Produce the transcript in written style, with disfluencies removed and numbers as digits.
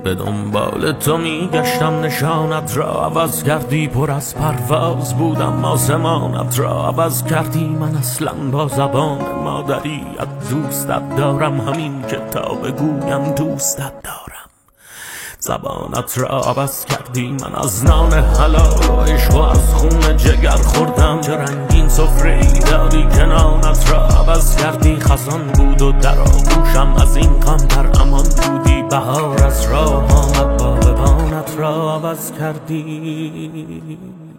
به دنبال تو میگشتم نشانت را عوض کردی، پر از پرواز بودم آسمانت را عوض کردی. من اصلا با زبان مادری از دوستت دارم، همین که تا بگویم دوستت دارم. زبانت را عوض کردی، من از نان حلال و عشق و از خون جگر خوردم. چه رنگین سفره‌ای داری که نانت را عوض کردی. خزان بود و در آغوشم از این غم در امان بودی. بهار از راه آمد، باغبانت را عوض کردی.